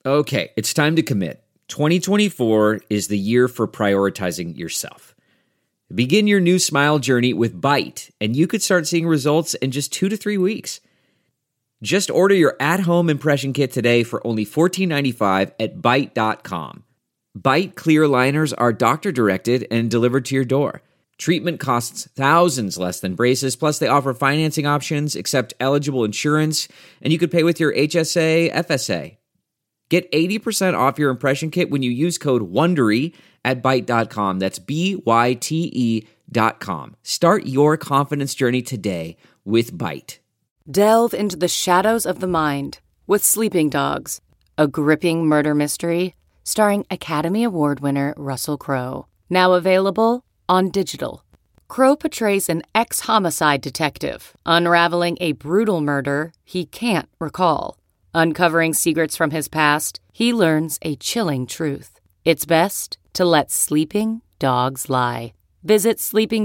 Okay, it's time to commit. 2024 is the year for prioritizing yourself. Begin your new smile journey with Byte, and you could start seeing results in just 2 to 3 weeks. Just order your at-home impression kit today for only $14.95 at Byte.com. Byte clear aligners are doctor-directed and delivered to your door. Treatment costs thousands less than braces, plus they offer financing options, accept eligible insurance, and you could pay with your HSA, FSA. Get 80% off your impression kit when you use code WONDERY at Byte.com. That's BYTE.com. Start your confidence journey today with Byte. Delve into the shadows of the mind with Sleeping Dogs, a gripping murder mystery starring Academy Award winner Russell Crowe. Now available on digital. Crowe portrays an ex-homicide detective unraveling a brutal murder he can't recall. Uncovering secrets from his past, he learns a chilling truth. It's best to let sleeping dogs lie. Visit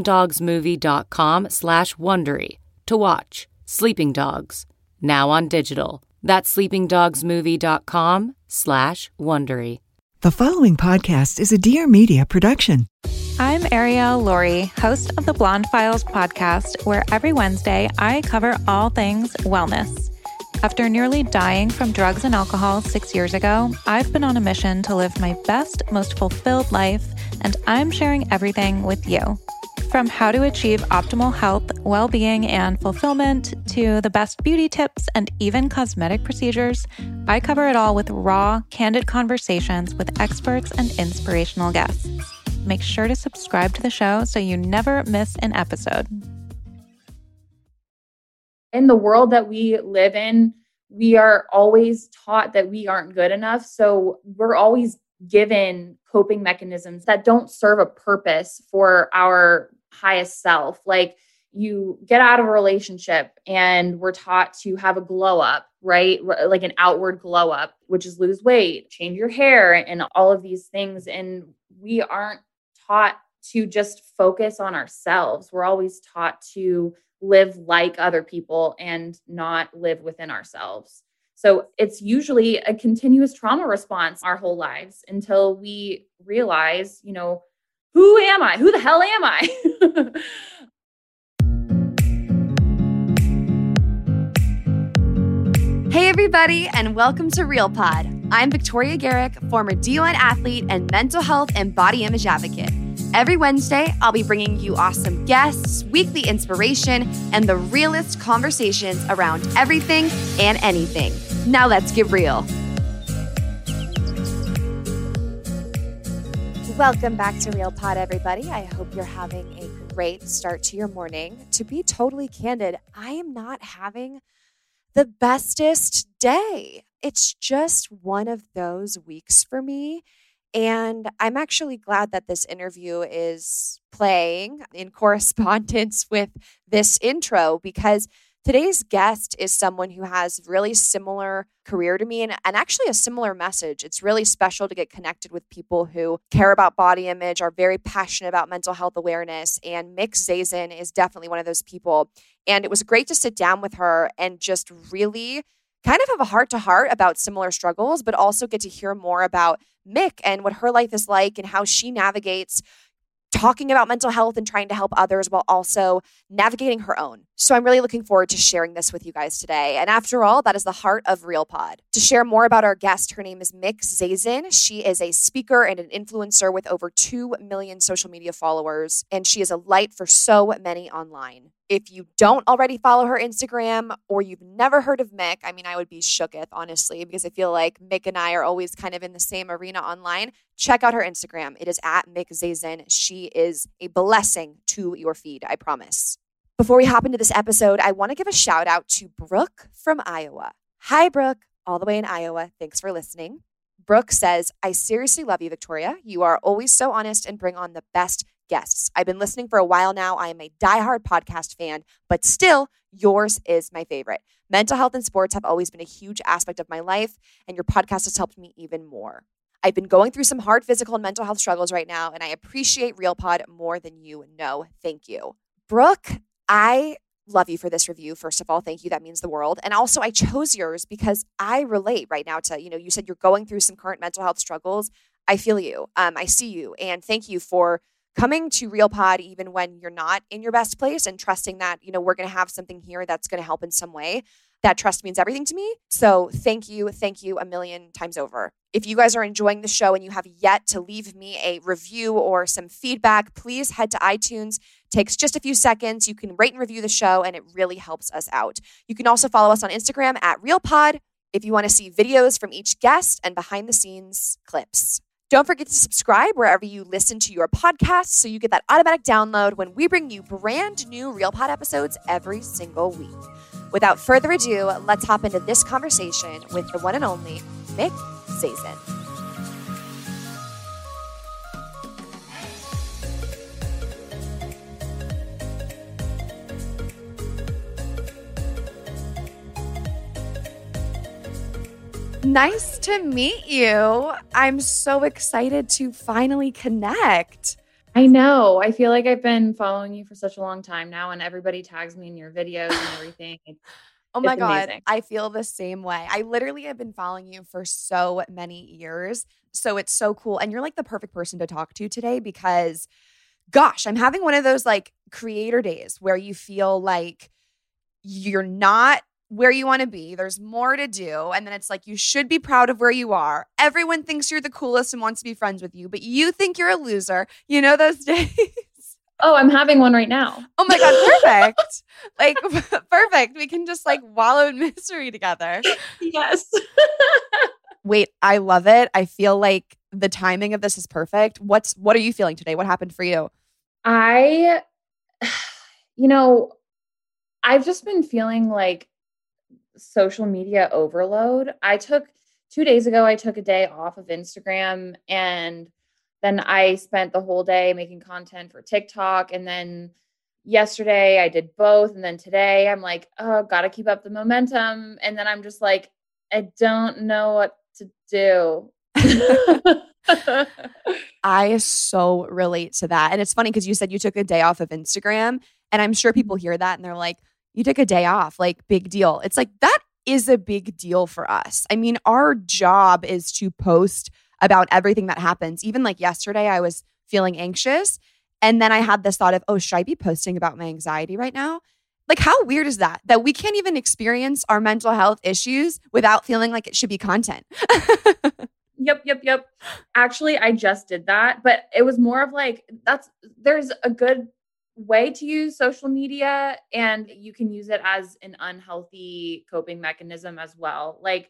sleepingdogsmovie.com/Wondery to watch Sleeping Dogs, now on digital. That's sleepingdogsmovie.com/Wondery. The following podcast is a Dear Media production. I'm Ariel Laurie, host of the Blonde Files podcast, where every Wednesday I cover all things wellness. After nearly dying from drugs and alcohol 6 years ago, I've been on a mission to live my best, most fulfilled life, and I'm sharing everything with you. From how to achieve optimal health, well-being, and fulfillment, to the best beauty tips and even cosmetic procedures, I cover it all with raw, candid conversations with experts and inspirational guests. Make sure to subscribe to the show so you never miss an episode. In the world that we live in, we are always taught that we aren't good enough. So we're always given coping mechanisms that don't serve a purpose for our highest self. Like, you get out of a relationship and we're taught to have a glow up, right? Like an outward glow up, which is lose weight, change your hair, and all of these things. And we aren't taught to just focus on ourselves. We're always taught to live like other people and not live within ourselves. So it's usually a continuous trauma response our whole lives until we realize, who am I? Who the hell am I? Hey everybody, and welcome to Real Pod. I'm Victoria Garrick, former D1 athlete and mental health and body image advocate. Every Wednesday, I'll be bringing you awesome guests, weekly inspiration, and the realest conversations around everything and anything. Now let's get real. Welcome back to Real Pod, everybody. I hope you're having a great start to your morning. To be totally candid, I am not having the bestest day. It's just one of those weeks for me. And I'm actually glad that this interview is playing in correspondence with this intro, because today's guest is someone who has really similar career to me and actually a similar message. It's really special to get connected with people who care about body image, are very passionate about mental health awareness. And Mick Zazen is definitely one of those people. And it was great to sit down with her and just really kind of have a heart-to-heart about similar struggles, but also get to hear more about Mick and what her life is like and how she navigates talking about mental health and trying to help others while also navigating her own. So I'm really looking forward to sharing this with you guys today. And after all, that is the heart of Real Pod. To share more about our guest, her name is Mick Zazen. She is a speaker and an influencer with over 2 million social media followers, and she is a light for so many online. If you don't already follow her Instagram or you've never heard of Mick, I would be shooketh, honestly, because I feel like Mick and I are always kind of in the same arena online. Check out her Instagram. It is at Mick Zazen. She is a blessing to your feed, I promise. Before we hop into this episode, I want to give a shout out to Brooke from Iowa. Hi, Brooke, all the way in Iowa. Thanks for listening. Brooke says, I seriously love you, Victoria. You are always so honest and bring on the best guests. I've been listening for a while now. I am a diehard podcast fan, but still, yours is my favorite. Mental health and sports have always been a huge aspect of my life, and your podcast has helped me even more. I've been going through some hard physical and mental health struggles right now, and I appreciate Real Pod more than you know. Thank you. Brooke, I love you for this review. First of all, thank you. That means the world. And also I chose yours because I relate right now to, you said you're going through some current mental health struggles. I feel you. I see you. And thank you for coming to Real Pod even when you're not in your best place and trusting that, we're going to have something here that's going to help in some way. That trust means everything to me. So thank you a million times over. If you guys are enjoying the show and you have yet to leave me a review or some feedback, please head to iTunes. Takes just a few seconds. You can rate and review the show and it really helps us out. You can also follow us on Instagram at RealPod if you want to see videos from each guest and behind the scenes clips. Don't forget to subscribe wherever you listen to your podcasts so you get that automatic download when we bring you brand new Real Pod episodes every single week. Without further ado, let's hop into this conversation with the one and only Mick Zazen. Nice to meet you. I'm so excited to finally connect. I know. I feel like I've been following you for such a long time now, and everybody tags me in your videos and everything. Oh my It's God. amazing. I feel the same way. I literally have been following you for so many years. So it's so cool. And you're like the perfect person to talk to today because, gosh, I'm having one of those like creator days where you feel like you're not where you want to be. There's more to do. And then it's like, you should be proud of where you are. Everyone thinks you're the coolest and wants to be friends with you, but you think you're a loser. You know those days? Oh, I'm having one right now. Oh my God, perfect. Like, perfect. We can just like wallow in misery together. Yes. Wait, I love it. I feel like the timing of this is perfect. What are you feeling today? What happened for you? I've just been feeling like social media overload. 2 days ago, I took a day off of Instagram and then I spent the whole day making content for TikTok. And then yesterday I did both. And then today I'm like, oh, gotta keep up the momentum. And then I'm just like, I don't know what to do. I so relate to that. And it's funny because you said you took a day off of Instagram. And I'm sure people hear that and they're like, you took a day off, like big deal. It's like, that is a big deal for us. I mean, our job is to post about everything that happens. Even like yesterday, I was feeling anxious. And then I had this thought of, oh, should I be posting about my anxiety right now? Like, how weird is that? That we can't even experience our mental health issues without feeling like it should be content. Yep. Actually, I just did that, but it was more of like, there's a good way to use social media and you can use it as an unhealthy coping mechanism as well. Like,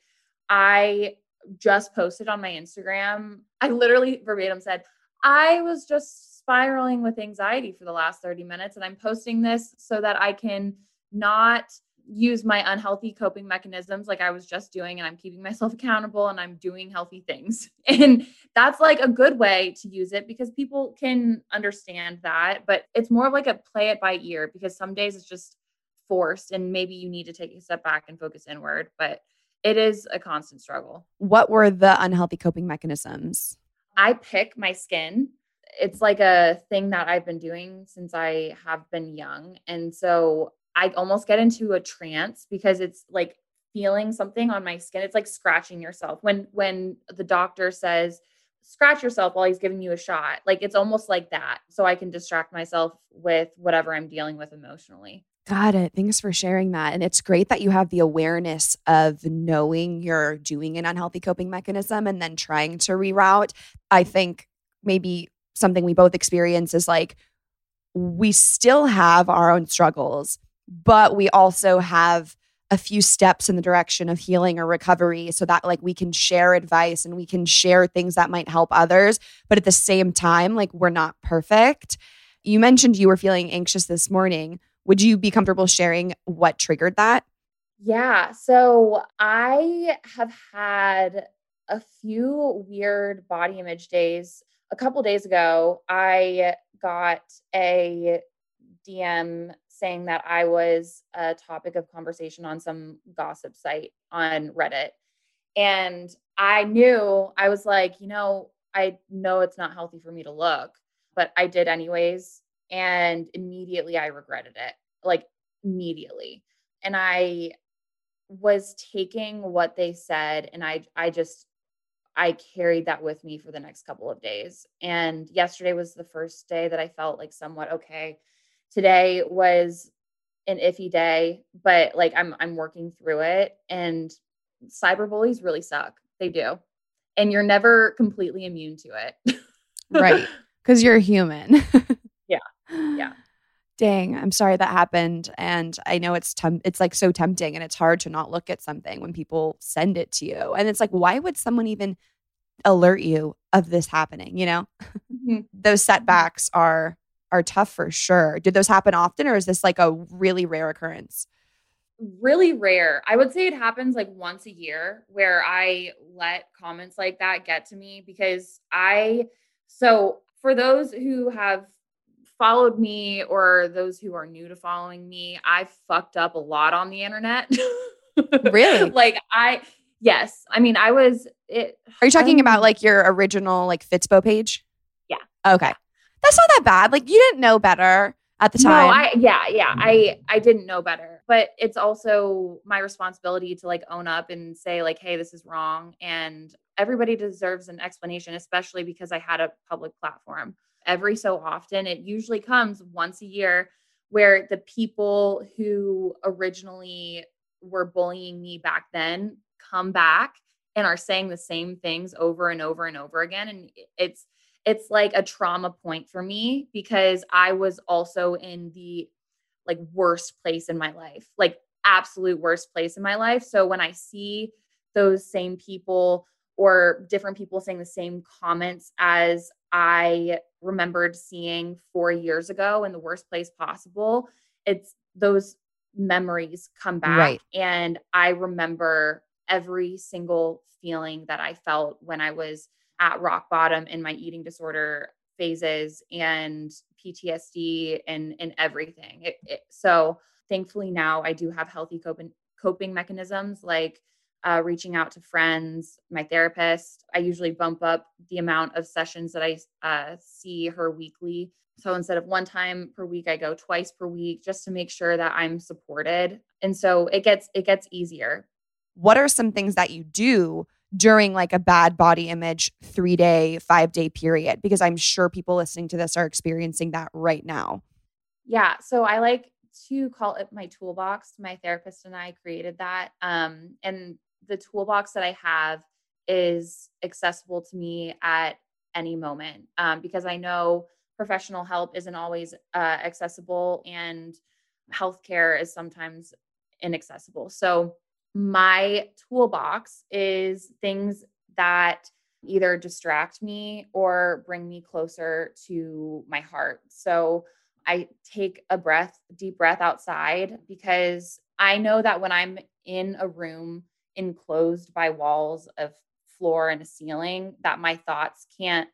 I just posted on my Instagram. I literally verbatim said, I was just spiraling with anxiety for the last 30 minutes. And I'm posting this so that I can not use my unhealthy coping mechanisms like I was just doing. And I'm keeping myself accountable and I'm doing healthy things. And that's like a good way to use it because people can understand that. But it's more of like a play it by ear because some days it's just forced and maybe you need to take a step back and focus inward. But it is a constant struggle. What were the unhealthy coping mechanisms? I pick my skin. It's like a thing that I've been doing since I have been young. And so I almost get into a trance because it's like feeling something on my skin. It's like scratching yourself. When the doctor says, scratch yourself while he's giving you a shot, like it's almost like that. So I can distract myself with whatever I'm dealing with emotionally. Got it. Thanks for sharing that. And it's great that you have the awareness of knowing you're doing an unhealthy coping mechanism and then trying to reroute. I think maybe something we both experience is like, we still have our own struggles, but we also have a few steps in the direction of healing or recovery so that like we can share advice and we can share things that might help others. But at the same time, like we're not perfect. You mentioned you were feeling anxious this morning. Would you be comfortable sharing what triggered that? Yeah. So I have had a few weird body image days. A couple days ago, I got a DM saying that I was a topic of conversation on some gossip site on Reddit. And I was like, I know it's not healthy for me to look, but I did anyways. And immediately I regretted it. Like immediately. And I was taking what they said, and I carried that with me for the next couple of days. And yesterday was the first day that I felt like somewhat okay. Today was an iffy day, but like I'm working through it. And cyberbullies really suck. They do. And you're never completely immune to it. Right. Because you're human. Yeah. Yeah. Dang, I'm sorry that happened. And I know it's like so tempting, and it's hard to not look at something when people send it to you. And it's like, why would someone even alert you of this happening? You know, those setbacks are tough for sure. Did those happen often, or is this like a really rare occurrence? Really rare. I would say it happens like once a year where I let comments like that get to me, because so for those who have followed me or those who are new to following me, I fucked up a lot on the internet. Really? Yes. I mean, Are you talking about like your original like Fitspo page? Yeah. Okay. That's not that bad. Like, you didn't know better at the time. No, I didn't know better, but it's also my responsibility to like own up and say like, hey, this is wrong. And everybody deserves an explanation, especially because I had a public platform. Every so often, it usually comes once a year, where the people who originally were bullying me back then come back and are saying the same things over and over and over again. And it's like a trauma point for me, because I was also in the like worst place in my life, like absolute worst place in my life. So when I see those same people or different people saying the same comments as I remembered seeing 4 years ago in the worst place possible, it's those memories come back. Right. And I remember every single feeling that I felt when I was at rock bottom in my eating disorder phases and PTSD and everything. So thankfully now I do have healthy coping mechanisms, like reaching out to friends, my therapist. I usually bump up the amount of sessions that I see her weekly. So instead of one time per week, I go twice per week, just to make sure that I'm supported. And so it gets easier. What are some things that you do during like a bad body image 3-day, 5-day period? Because I'm sure people listening to this are experiencing that right now. Yeah. So I like to call it my toolbox. My therapist and I created that. And the toolbox that I have is accessible to me at any moment, because I know professional help isn't always accessible, and healthcare is sometimes inaccessible. So my toolbox is things that either distract me or bring me closer to my heart. So I take a deep breath outside, because I know that when I'm in a room enclosed by walls of floor and a ceiling, that my thoughts can't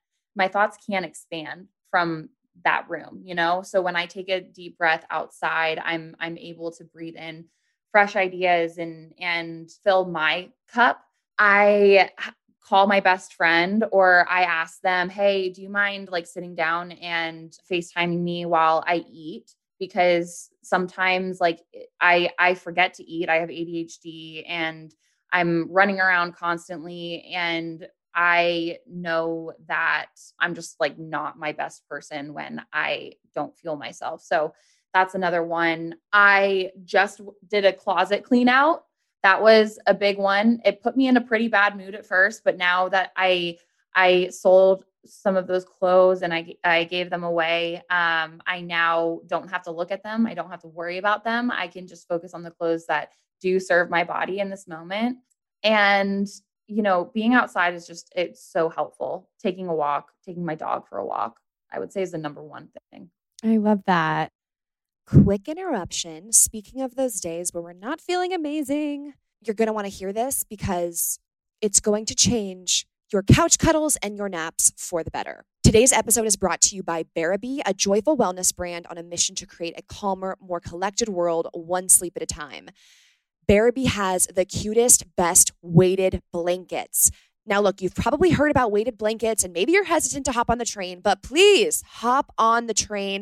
expand from that room, you know? So when I take a deep breath outside, I'm able to breathe in fresh ideas and fill my cup. I call my best friend, or I ask them, hey, do you mind like sitting down and FaceTiming me while I eat? Because sometimes like I forget to eat. I have ADHD and I'm running around constantly, and I know that I'm just like not my best person when I don't fuel myself. So that's another one. I just did a closet clean out. That was a big one. It put me in a pretty bad mood at first, but now that I sold some of those clothes and I gave them away, I now don't have to look at them. I don't have to worry about them. I can just focus on the clothes that do serve my body in this moment. And, you know, being outside is it's so helpful. Taking a walk, taking my dog for a walk, I would say is the number one thing. I love that. Quick interruption. Speaking of those days where we're not feeling amazing, you're going to want to hear this, because it's going to change your couch cuddles and your naps for the better. Today's episode is brought to you by Bearaby, a joyful wellness brand on a mission to create a calmer, more collected world, one sleep at a time. Bearaby has the cutest, best weighted blankets. Now, look, you've probably heard about weighted blankets and maybe you're hesitant to hop on the train, but please hop on the train.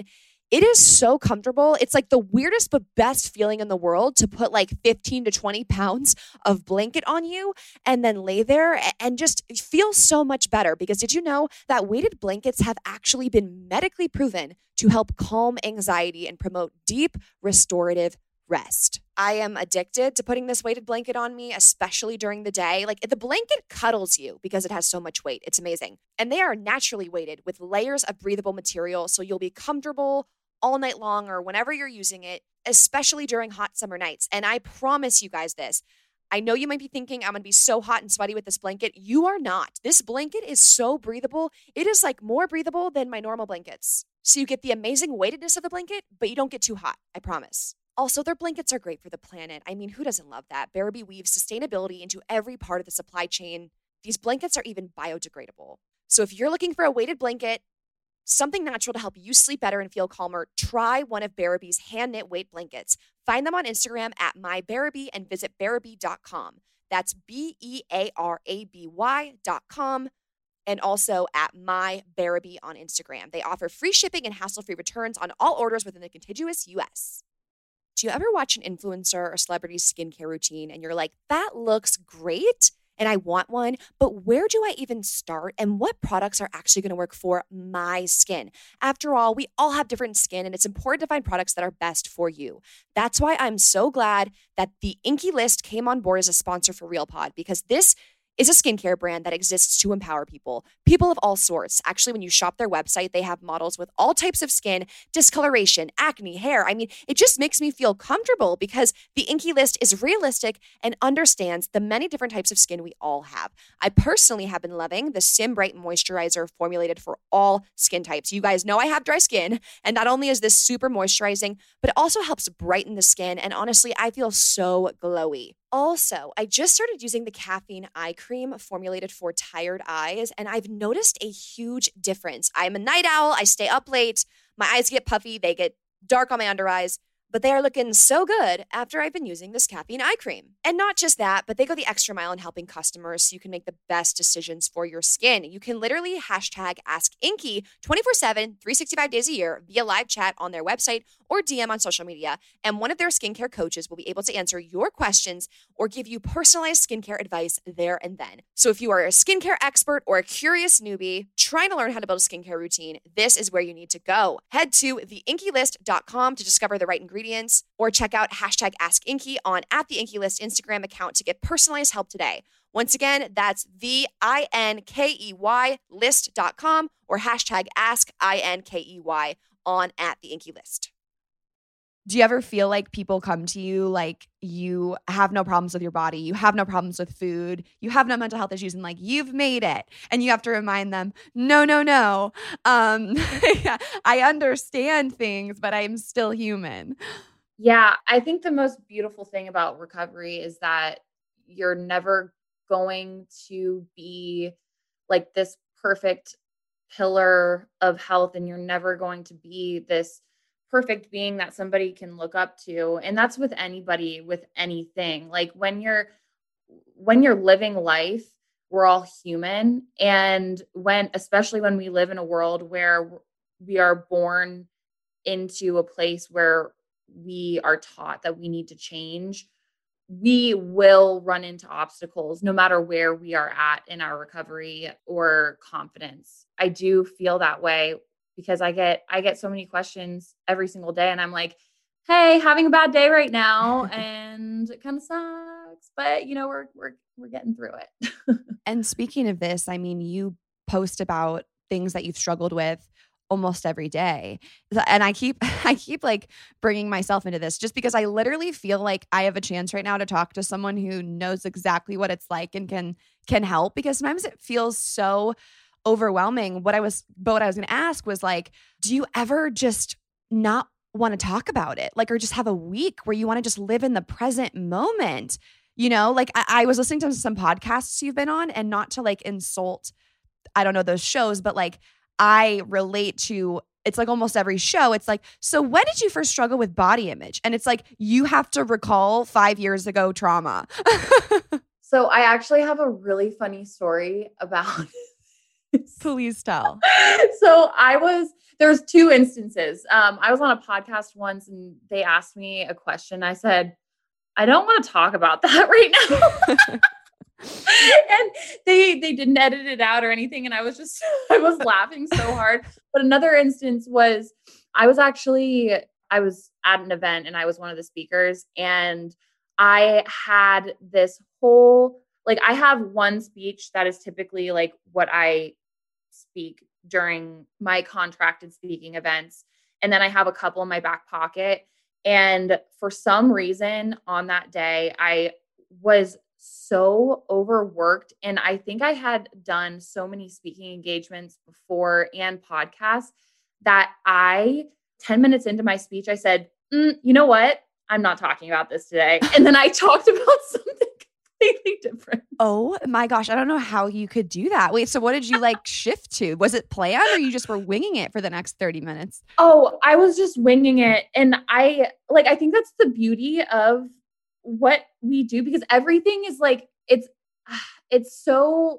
It is so comfortable. It's like the weirdest but best feeling in the world to put like 15 to 20 pounds of blanket on you and then lay there and just feel so much better. Because did you know that weighted blankets have actually been medically proven to help calm anxiety and promote deep restorative rest? I am addicted to putting this weighted blanket on me, especially during the day. Like the blanket cuddles you because it has so much weight. It's amazing. And they are naturally weighted with layers of breathable material, so you'll be comfortable all night long or whenever you're using it, especially during hot summer nights. And I promise you guys this. I know you might be thinking I'm going to be so hot and sweaty with this blanket. You are not. This blanket is so breathable. It is like more breathable than my normal blankets. So you get the amazing weightedness of the blanket, but you don't get too hot. I promise. Also, their blankets are great for the planet. I mean, who doesn't love that? Bearby weaves sustainability into every part of the supply chain. These blankets are even biodegradable. So if you're looking for a weighted blanket, something natural to help you sleep better and feel calmer, try one of Bearby's hand-knit weight blankets. Find them on Instagram at mybearby and visit bearby.com. That's BEARABY.com. And also at mybearby on Instagram. They offer free shipping and hassle-free returns on all orders within the contiguous U.S. Do you ever watch an influencer or celebrity's skincare routine and you're like, that looks great and I want one, but where do I even start and what products are actually going to work for my skin? After all, we all have different skin and it's important to find products that are best for you. That's why I'm so glad that the Inkey List came on board as a sponsor for RealPod, because this is a skincare brand that exists to empower people of all sorts. Actually, when you shop their website, they have models with all types of skin, discoloration, acne, hair. I mean, it just makes me feel comfortable because the Inkey List is realistic and understands the many different types of skin we all have. I personally have been loving the Sim Bright Moisturizer formulated for all skin types. You guys know I have dry skin, and not only is this super moisturizing, but it also helps brighten the skin. And honestly, I feel so glowy. Also, I just started using the caffeine eye cream formulated for tired eyes, and I've noticed a huge difference. I'm a night owl. I stay up late. My eyes get puffy. They get dark on my under eyes, but they are looking so good after I've been using this caffeine eye cream. And not just that, but they go the extra mile in helping customers so you can make the best decisions for your skin. You can literally hashtag Ask Inkey 24/7, 365 days a year via live chat on their website or DM on social media. And one of their skincare coaches will be able to answer your questions or give you personalized skincare advice there and then. So if you are a skincare expert or a curious newbie trying to learn how to build a skincare routine, this is where you need to go. Head to theinkeylist.com to discover the right ingredients, or check out hashtag Ask Inkey on @theinkeylist Instagram account to get personalized help today. Once again, that's theinkey list.com or hashtag Ask INKEY on @theinkeylist. Do you ever feel like people come to you like you have no problems with your body, you have no problems with food, you have no mental health issues, and like you've made it, and you have to remind them, no. I understand things, but I'm still human. Yeah, I think the most beautiful thing about recovery is that you're never going to be like this perfect pillar of health, and you're never going to be this perfect being that somebody can look up to. And that's with anybody, with anything. Like when you're living life, we're all human. And especially when we live in a world where we are born into a place where we are taught that we need to change, we will run into obstacles no matter where we are at in our recovery or confidence. I do feel that way because I get so many questions every single day, and I'm like, hey, having a bad day right now, and it kind of sucks, but we're getting through it. And speaking of this, I mean, you post about things that you've struggled with almost every day. And I keep like bringing myself into this just because I literally feel like I have a chance right now to talk to someone who knows exactly what it's like and can help, because sometimes it feels so overwhelming. What I was going to ask was like, do you ever just not want to talk about it? Like, or just have a week where you want to just live in the present moment? You know, like I was listening to some podcasts you've been on, and not to like insult, I don't know those shows, but like I relate to, it's like almost every show. It's like, so when did you first struggle with body image? And it's like, you have to recall 5 years ago trauma. So I actually have a really funny story about Please tell. So there's two instances. I was on a podcast once and they asked me a question. I said, I don't want to talk about that right now. And they didn't edit it out or anything. And I was laughing so hard. But another instance was I was at an event and I was one of the speakers, and I had this whole, like, I have one speech that is typically like what I speak during my contracted speaking events. And then I have a couple in my back pocket. And for some reason on that day, I was so overworked. And I think I had done so many speaking engagements before and podcasts that 10 minutes into my speech, I said, you know what? I'm not talking about this today. And then I talked about something completely different. Oh my gosh. I don't know how you could do that. Wait, so what did you like shift to? Was it planned or you just were winging it for the next 30 minutes? Oh, I was just winging it. And I think that's the beauty of what we do, because everything is like, it's so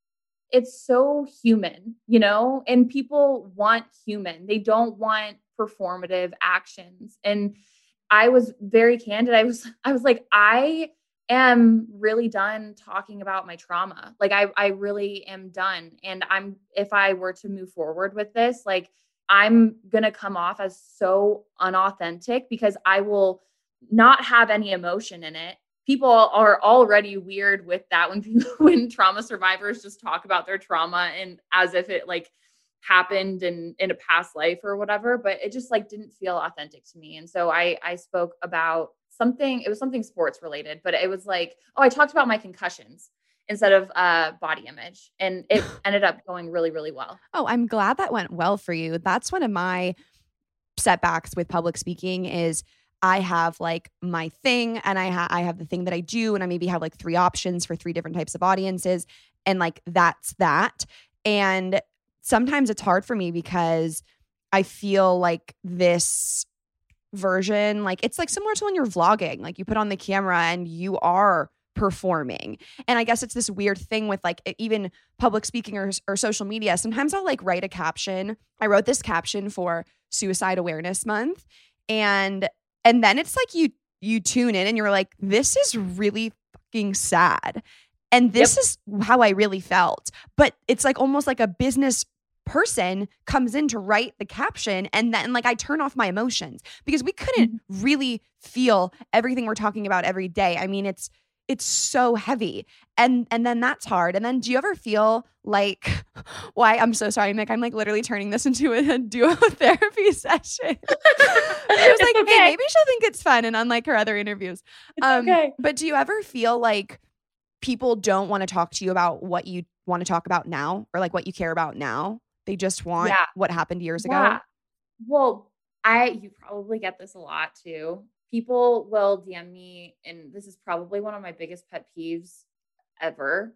human, and people want human. They don't want performative actions. And I was very candid. I was like, I am really done talking about my trauma. Like I really am done. And if I were to move forward with this, like I'm going to come off as so unauthentic because I will not have any emotion in it. People are already weird with that when trauma survivors just talk about their trauma and as if it like happened in a past life or whatever, but it just like didn't feel authentic to me. And so I spoke about something, it was something sports related, but it was like, I talked about my concussions instead of body image. And it ended up going really, really well. Oh, I'm glad that went well for you. That's one of my setbacks with public speaking is I have like my thing and I have the thing that I do, and I maybe have like 3 options for 3 different types of audiences. And like, that's that. And sometimes it's hard for me because I feel like this version, like it's like similar to when you're vlogging, like you put on the camera and you are performing. And I guess it's this weird thing with like even public speaking or social media. Sometimes I'll like write a caption. I wrote this caption for Suicide Awareness Month. And then it's like you tune in and you're like, this is really fucking sad. And this is how I really felt. But it's like almost like a business person comes in to write the caption, and then like I turn off my emotions because we couldn't really feel everything we're talking about every day. I mean, it's so heavy. And then that's hard. And then do you ever feel like, why? I'm so sorry, Mick. I'm like literally turning this into a duo therapy session. I was like, okay, maybe she'll think it's fun and unlike her other interviews. Okay. But do you ever feel like people don't want to talk to you about what you want to talk about now or like what you care about now? They just want what happened years ago? Well, you probably get this a lot too. People will DM me, and this is probably one of my biggest pet peeves ever.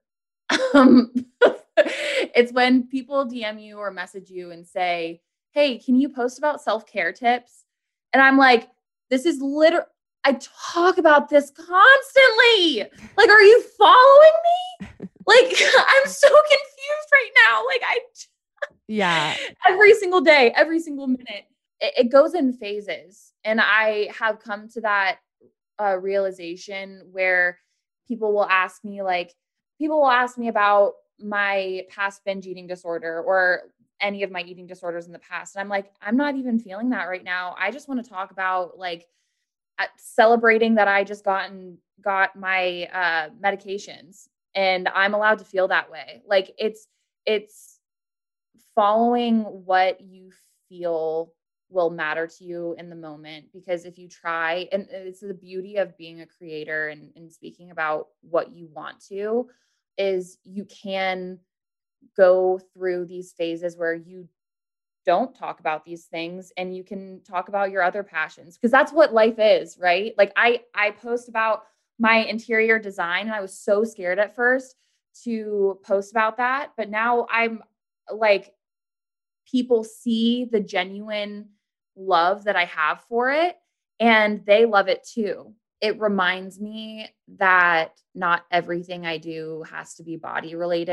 It's when people DM you or message you and say, hey, can you post about self-care tips? And I'm like, this is literally, I talk about this constantly. Like, are you following me? Like, I'm so confused right now. Like, every single day, every single minute, it goes in phases. And I have come to that realization where people will ask me about my past binge eating disorder or any of my eating disorders in the past. And I'm like, I'm not even feeling that right now. I just want to talk about like celebrating that I just got my medications, and I'm allowed to feel that way. Like it's following what you feel will matter to you in the moment, because if you try, and it's the beauty of being a creator and speaking about what you want to, is you can go through these phases where you don't talk about these things and you can talk about your other passions, because that's what life is, right? Like I post about my interior design, and I was so scared at first to post about that, but now I'm like, people see the genuine love that I have for it and they love it too. It reminds me that not everything I do has to be body related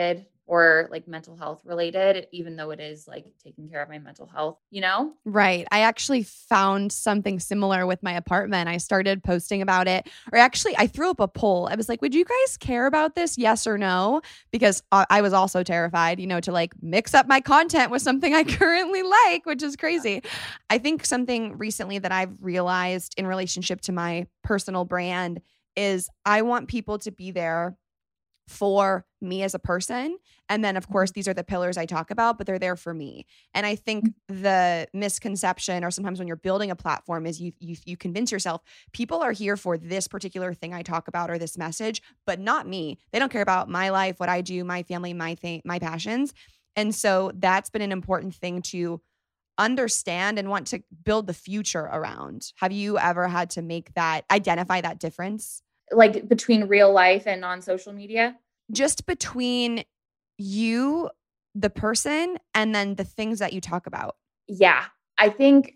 or like mental health related, even though it is like taking care of my mental health, Right. I actually found something similar with my apartment. I started posting about it, or actually I threw up a poll. I was like, would you guys care about this? Yes or no? Because I was also terrified, to like mix up my content with something I currently like, which is crazy. I think something recently that I've realized in relationship to my personal brand is I want people to be there for me as a person. And then, of course, these are the pillars I talk about, but they're there for me. And I think the misconception, or sometimes when you're building a platform, is you convince yourself people are here for this particular thing I talk about or this message, but not me. They don't care about my life, what I do, my family, my passions. And so that's been an important thing to understand and want to build the future around. Have you ever had to identify that difference? Like between real life and on social media? Just between you, the person, and then the things that you talk about. Yeah. I think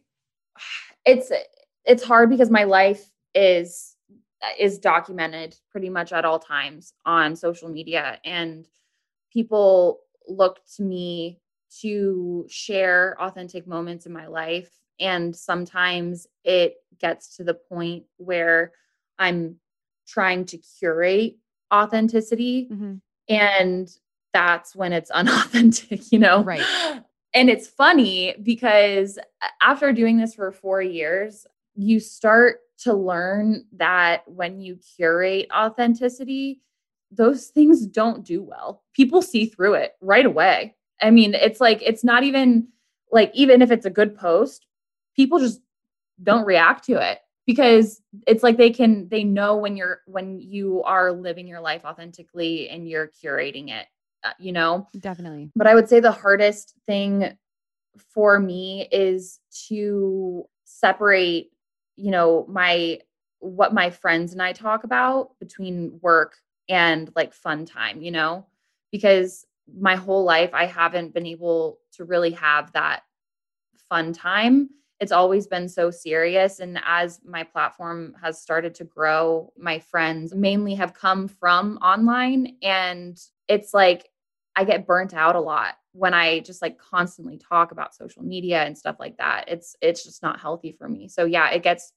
it's hard because my life is documented pretty much at all times on social media, and people look to me to share authentic moments in my life. And sometimes it gets to the point where I'm trying to curate authenticity. Mm-hmm. And that's when it's unauthentic, Right. And it's funny because after doing this for 4 years, you start to learn that when you curate authenticity, those things don't do well. People see through it right away. I mean, it's like, it's not even like, even if it's a good post, people just don't react to it. Because it's like they know when you are living your life authentically and you're curating it, Definitely. But I would say the hardest thing for me is to separate, what my friends and I talk about between work and like fun time, because my whole life I haven't been able to really have that fun time. It's always been so serious. And as my platform has started to grow, my friends mainly have come from online. And it's like, I get burnt out a lot when I just like constantly talk about social media and stuff like that. It's just not healthy for me. So yeah,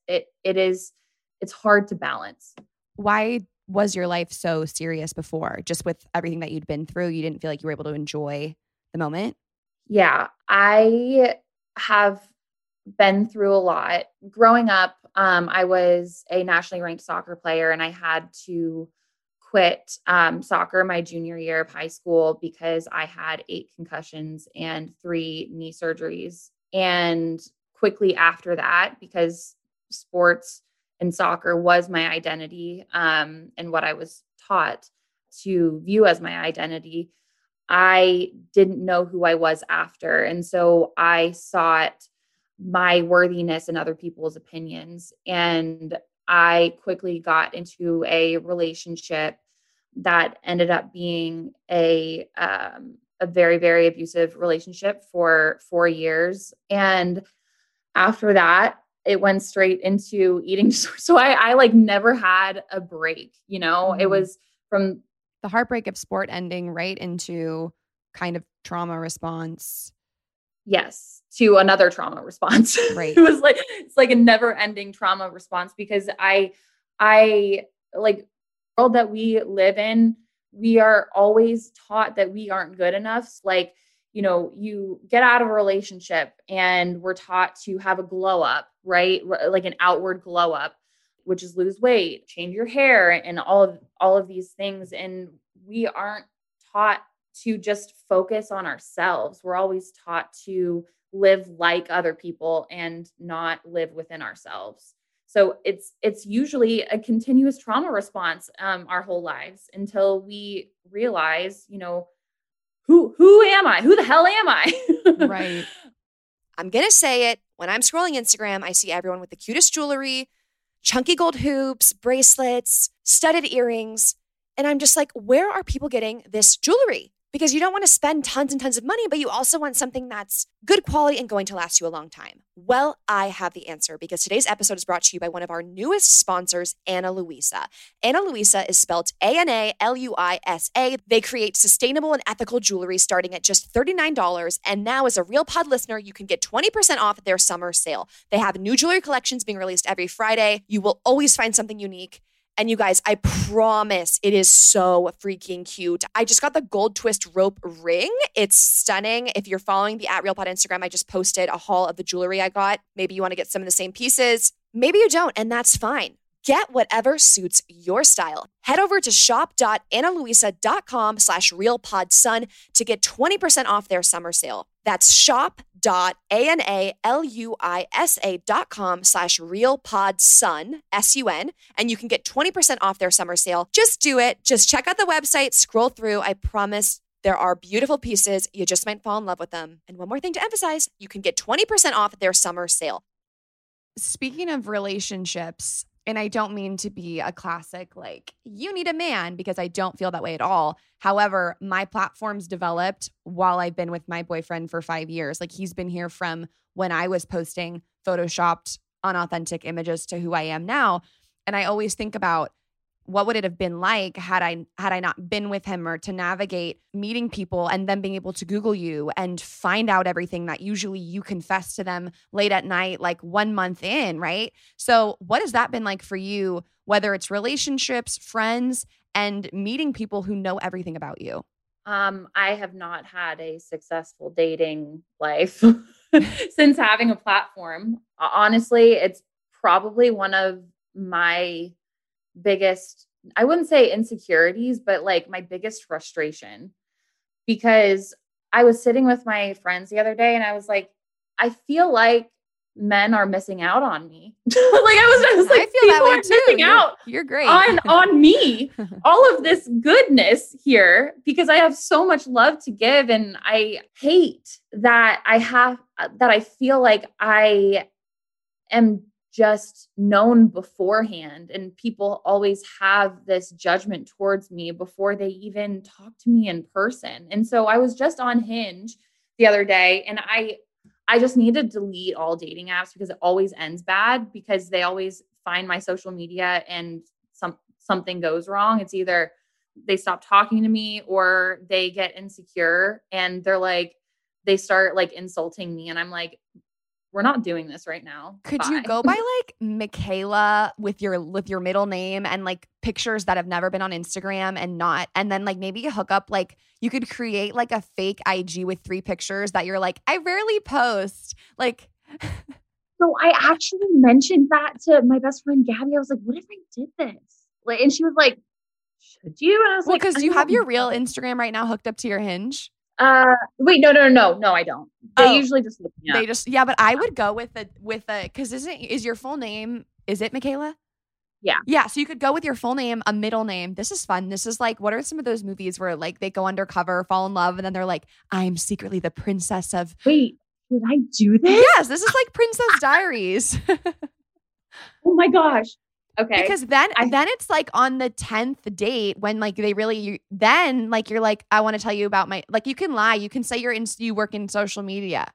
it's hard to balance. Why was your life so serious before? Just with everything that you'd been through, you didn't feel like you were able to enjoy the moment? Yeah, I have been through a lot. Growing up, I was a nationally ranked soccer player, and I had to quit soccer my junior year of high school because I had 8 concussions and 3 knee surgeries. And quickly after that, because sports and soccer was my identity, and what I was taught to view as my identity, I didn't know who I was after. And so I sought my worthiness in other people's opinions. And I quickly got into a relationship that ended up being a very, very abusive relationship for 4 years. And after that, it went straight into eating disorders. So I like never had a break, It was from the heartbreak of sport ending right into kind of trauma response. Yes, to another trauma response. Right. It's like a never ending trauma response, because I like the world that we live in, we are always taught that we aren't good enough. Like, you get out of a relationship and we're taught to have a glow up, right? Like an outward glow up, which is lose weight, change your hair, and all of these things. And we aren't taught to just focus on ourselves. We're always taught to live like other people and not live within ourselves. So it's usually a continuous trauma response our whole lives until we realize, who am I? Who the hell am I? Right. I'm going to say it. When I'm scrolling Instagram, I see everyone with the cutest jewelry, chunky gold hoops, bracelets, studded earrings. And I'm just like, where are people getting this jewelry? because you don't want to spend tons and tons of money, but you also want something that's good quality and going to last you a long time. Well, I have the answer because today's episode is brought to you by one of our newest sponsors, Ana Luisa. Ana Luisa is spelled Analuisa. They create sustainable and ethical jewelry starting at just $39. And now as a Real Pod listener, you can get 20% off their summer sale. They have new jewelry collections being released every Friday. You will always find something unique. And you guys, I promise it is so freaking cute. I just got the gold twist rope ring. It's stunning. If you're following the @RealPod Instagram, I just posted a haul of the jewelry I got. Maybe you want to get some of the same pieces. Maybe you don't, and that's fine. Get whatever suits your style. Head over to shop.analuisa.com/realpodsun to get 20% off their summer sale. That's shop.analuisa.com/realpodsun, SUN, and you can get 20% off their summer sale. Just do it. Just check out the website, scroll through. I promise there are beautiful pieces. You just might fall in love with them. And one more thing to emphasize, you can get 20% off their summer sale. Speaking of relationships, and I don't mean to be a classic, like, you need a man, because I don't feel that way at all. However, my platform's developed while I've been with my boyfriend for 5 years. Like, he's been here from when I was posting photoshopped, unauthentic images to who I am now. And I always think about, what would it have been like had I not been with him, or to navigate meeting people and then being able to Google you and find out everything that usually you confess to them late at night, like 1 month in, right? So what has that been like for you, whether it's relationships, friends, and meeting people who know everything about you? I have not had a successful dating life since having a platform. Honestly, it's probably one of my biggest, I wouldn't say insecurities, but like my biggest frustration, because I was sitting with my friends the other day and I was like, I feel like men are missing out on me. I was like, I feel that way too. Missing out You're great. on me. All of this goodness here, because I have so much love to give. And I hate that I feel like I am just known beforehand, and people always have this judgment towards me before they even talk to me in person. And so I was just on Hinge the other day, and I just need to delete all dating apps because it always ends bad, because they always find my social media and something goes wrong. It's either they stop talking to me or they get insecure and they start like insulting me. And I'm like, we're not doing this right now. Could Bye. you go by like Michaela with your middle name and like pictures that have never been on Instagram and then like maybe hook up, like you could create like a fake IG with 3 pictures that you're like, I rarely post. Like, so I actually mentioned that to my best friend Gabby. I was like, what if I did this? Like, and she was like, should you? And I was like, because you have your real Instagram right now hooked up to your Hinge. Wait, no, I don't. They usually just look me up. They just, yeah, but I would go with a, cause is your full name, is it Michaela? Yeah. Yeah. So you could go with your full name, a middle name. This is fun. This is like, what are some of those movies where like they go undercover, fall in love, and then they're like, I'm secretly the princess of. Wait, should I do this? Yes. This is like Princess Diaries. Oh my gosh. Okay. Because then it's like on the 10th date when like they really, then like you're like, I want to tell you about my, like you can lie. You can say you work in social media.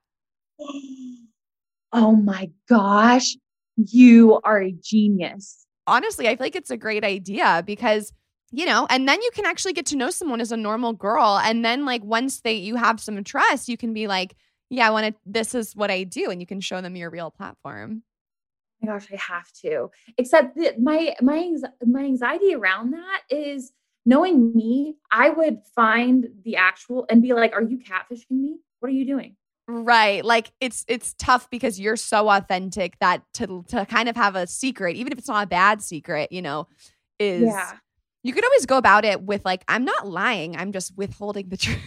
Oh my gosh. You are a genius. Honestly, I feel like it's a great idea because, you know, and then you can actually get to know someone as a normal girl. And then like once you have some trust, you can be like, yeah, this is what I do. And you can show them your real platform. Oh my gosh, I have to. Except that my anxiety around that is, knowing me, I would find the actual and be like, are you catfishing me? What are you doing? Right. Like it's tough because you're so authentic that to kind of have a secret, even if it's not a bad secret, you know, is you could always go about it with like, I'm not lying. I'm just withholding the truth.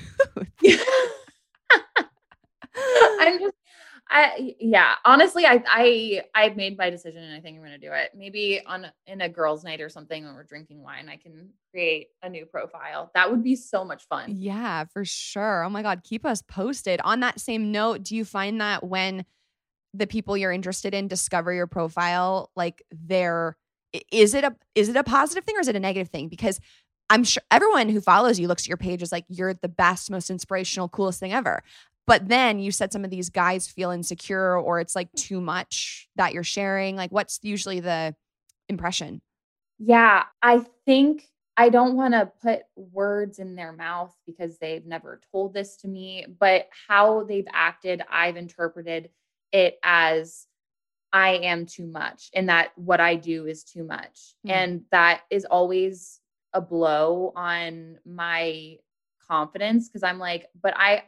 Honestly, I've made my decision and I think I'm going to do it. Maybe in a girls' night or something when we're drinking wine, I can create a new profile. That would be so much fun. Yeah, for sure. Oh my God. Keep us posted. On that same note, do you find that when the people you're interested in discover your profile, like is it a positive thing or is it a negative thing? Because I'm sure everyone who follows you looks at your page as like, you're the best, most inspirational, coolest thing ever. But then you said some of these guys feel insecure or it's like too much that you're sharing. Like, what's usually the impression? Yeah, I think I don't want to put words in their mouth because they've never told this to me, but how they've acted, I've interpreted it as I am too much and that what I do is too much. And that is always a blow on my confidence because I'm like, but I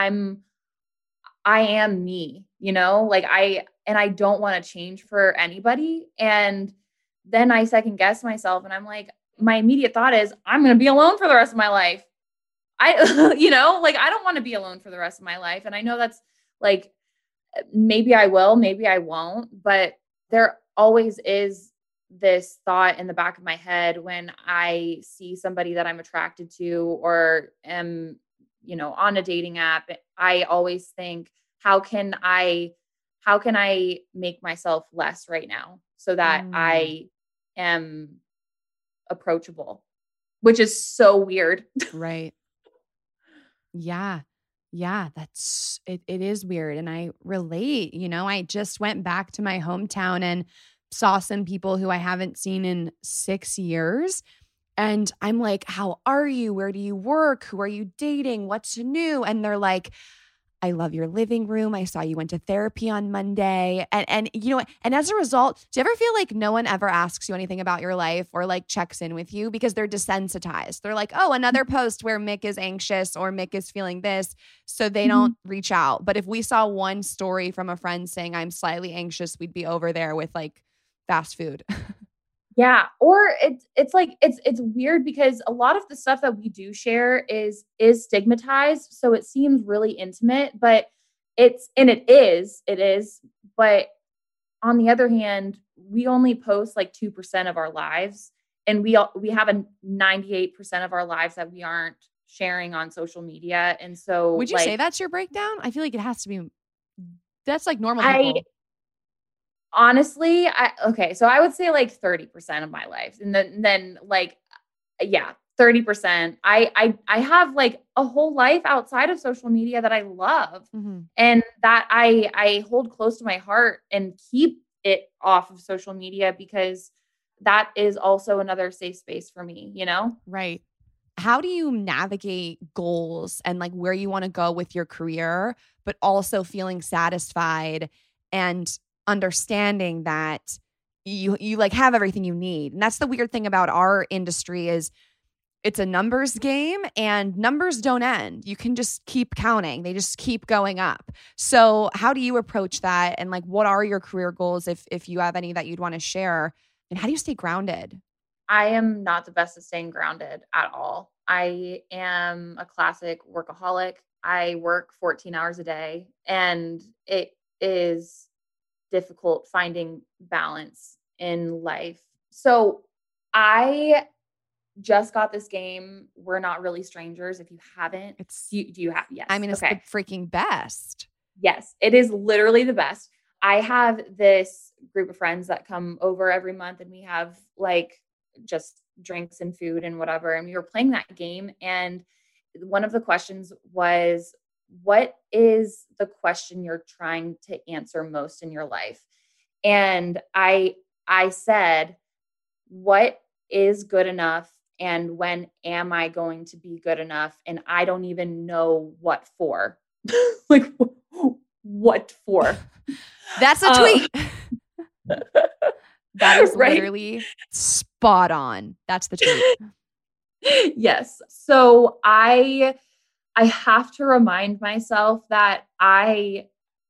am me, like I don't want to change for anybody. And then I second guess myself and I'm like, my immediate thought is I'm going to be alone for the rest of my life. I don't want to be alone for the rest of my life. And I know that's like, maybe I will, maybe I won't, but there always is this thought in the back of my head when I see somebody that I'm attracted to or am, on a dating app. I always think, how can I make myself less right now so that I am approachable, which is so weird. Right. Yeah. Yeah, it is weird. And I relate, I just went back to my hometown and saw some people who I haven't seen in 6 years. And I'm like, how are you? Where do you work? Who are you dating? What's new? And they're like, I love your living room. I saw you went to therapy on Monday. And and as a result, do you ever feel like no one ever asks you anything about your life or like checks in with you because they're desensitized? They're like, oh, another post where Mick is anxious or Mick is feeling this. So they don't reach out. But if we saw one story from a friend saying I'm slightly anxious, we'd be over there with like fast food. Yeah. Or it's like, it's weird because a lot of the stuff that we do share is stigmatized. So it seems really intimate, but it is. But on the other hand, we only post like 2% of our lives and we have a 98% of our lives that we aren't sharing on social media. And so would you say that's your breakdown? I feel like it has to be, that's like normal people. Honestly, so I would say like 30% of my life. And then like, yeah, 30%. I have like a whole life outside of social media that I love and that I hold close to my heart and keep it off of social media because that is also another safe space for me, Right. How do you navigate goals and like where you want to go with your career, but also feeling satisfied and understanding that you like have everything you need? And that's the weird thing about our industry is it's a numbers game and numbers don't end. You can just keep counting. They just keep going up. So how do you approach that? And like, what are your career goals if you have any that you'd want to share? And how do you stay grounded? I am not the best at staying grounded at all. I am a classic workaholic. I work 14 hours a day and it is difficult finding balance in life. So I just got this game. We're Not Really Strangers. If you haven't, do you have? Yes. I mean, it's the freaking best. Yes, it is literally the best. I have this group of friends that come over every month and we have like just drinks and food and whatever. And we were playing that game. And one of the questions was, what is the question you're trying to answer most in your life? And I said, what is good enough? And when am I going to be good enough? And I don't even know what for. Like, what for? That's a tweet. That is literally spot on. That's the tweet. Yes. So I have to remind myself that I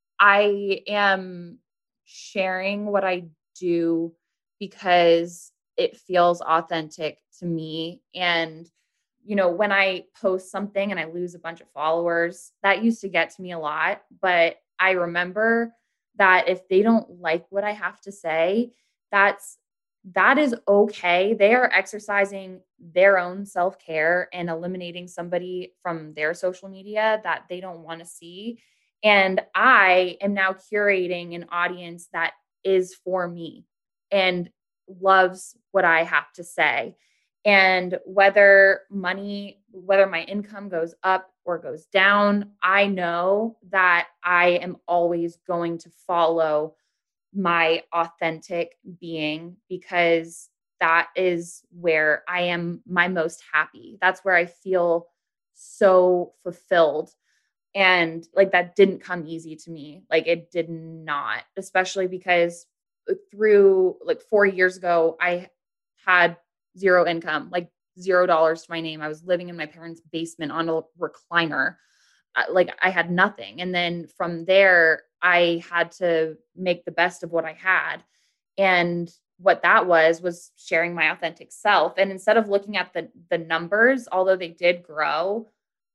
am sharing what I do because it feels authentic to me. And, when I post something and I lose a bunch of followers, that used to get to me a lot. But I remember that if they don't like what I have to say, that is okay. They are exercising their own self-care and eliminating somebody from their social media that they don't want to see. And I am now curating an audience that is for me and loves what I have to say. And whether my income goes up or goes down, I know that I am always going to follow my authentic being, because that is where I am my most happy. That's where I feel so fulfilled. And like, that didn't come easy to me. Like, it did not, especially because through like 4 years ago, I had zero income, like $0 to my name. I was living in my parents' basement on a recliner. Like, I had nothing. And then from there, I had to make the best of what I had. And what that was sharing my authentic self. And instead of looking at the numbers, although they did grow,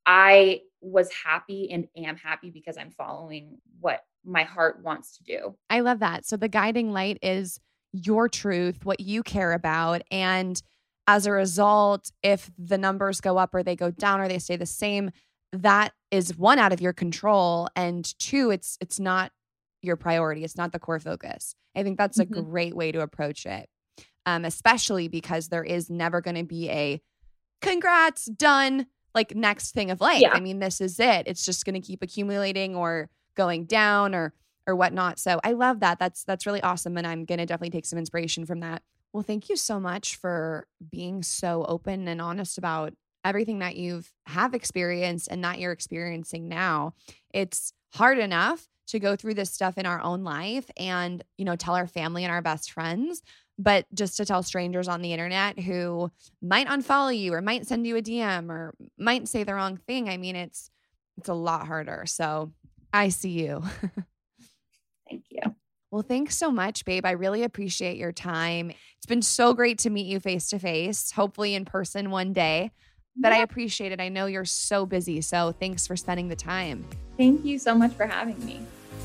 I was happy and am happy because I'm following what my heart wants to do. I love that. So the guiding light is your truth, what you care about. And as a result, if the numbers go up or they go down or they stay the same, that is one, out of your control. And two, it's not your priority. It's not the core focus. I think that's a great way to approach it. Especially because there is never going to be a congrats, done, like next thing of life. Yeah. I mean, this is it. It's just going to keep accumulating or going down or whatnot. So I love that. That's really awesome. And I'm going to definitely take some inspiration from that. Well, thank you so much for being so open and honest about everything that have experienced and that you're experiencing now. It's hard enough to go through this stuff in our own life and, tell our family and our best friends, but just to tell strangers on the internet who might unfollow you or might send you a DM or might say the wrong thing. I mean, it's a lot harder. So I see you. Thank you. Well, thanks so much, babe. I really appreciate your time. It's been so great to meet you face to face, hopefully in person one day. But I appreciate it. I know you're so busy. So thanks for spending the time. Thank you so much for having me.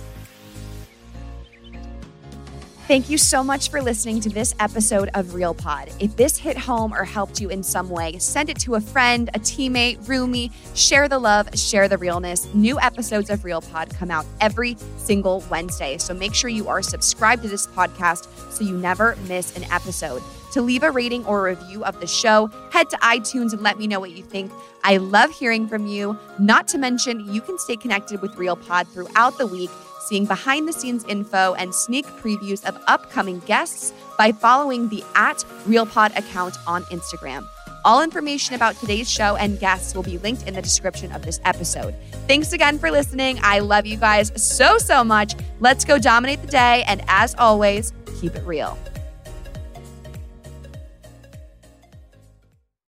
Thank you so much for listening to this episode of Real Pod. If this hit home or helped you in some way, send it to a friend, a teammate, roomie. Share the love, share the realness. New episodes of Real Pod come out every single Wednesday. So make sure you are subscribed to this podcast so you never miss an episode. To leave a rating or a review of the show, head to iTunes and let me know what you think. I love hearing from you. Not to mention, you can stay connected with Real Pod throughout the week, seeing behind the scenes info and sneak previews of upcoming guests by following the @RealPod account on Instagram. All information about today's show and guests will be linked in the description of this episode. Thanks again for listening. I love you guys so much. Let's go dominate the day. And as always, keep it real.